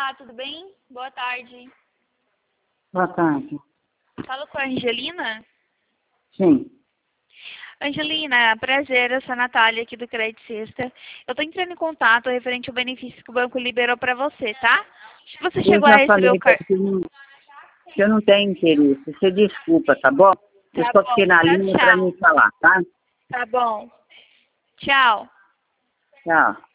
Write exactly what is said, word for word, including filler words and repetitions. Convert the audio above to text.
Olá, tudo bem? Boa tarde. Boa tarde. Falo com a Angelina? Sim. Angelina, prazer, eu sou a Natália aqui do Crédito Sexta. Eu tô entrando em contato referente ao benefício que o banco liberou para você, tá? Você Eu chegou a já receber o falei car... que eu não, que eu não tenho interesse. Você desculpa, tá bom? Eu Tá só bom, fiquei na tchau, linha para tchau. me falar, tá? Tá bom. Tchau. Tchau.